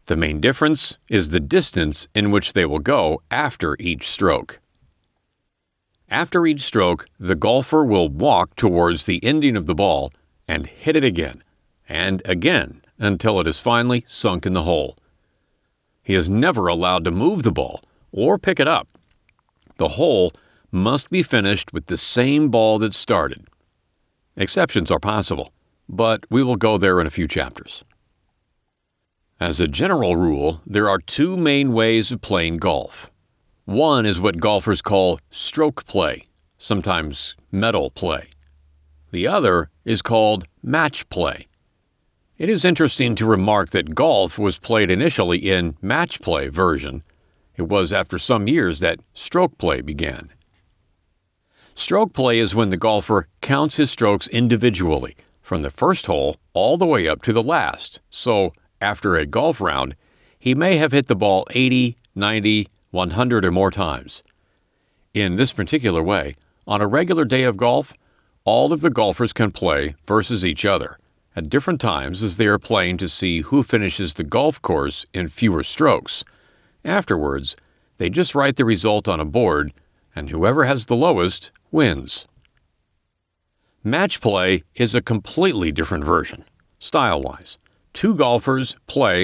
The main difference is the distance in which they will go after each stroke. After each stroke, the golfer will walk towards the ending of the ball and hit it again, and again, until it is finally sunk in the hole. He is never allowed to move the ball or pick it up. The hole must be finished with the same ball that started. Exceptions are possible, but we will go there in a few chapters. As a general rule, there are two main ways of playing golf. One is what golfers call stroke play, sometimes medal play. The other is called match play. It is interesting to remark that golf was played initially in match play version. It was after some years that stroke play began. Stroke play is when the golfer counts his strokes individually, from the first hole all the way up to the last. So, after a golf round, he may have hit the ball 80, 90, 100 or more times. In this particular way, on a regular day of golf, all of the golfers can play versus each other at different times as they are playing to see who finishes the golf course in fewer strokes. Afterwards, they just write the result on a board, and whoever has the lowest wins. Match play is a completely different version, style-wise. Two golfers play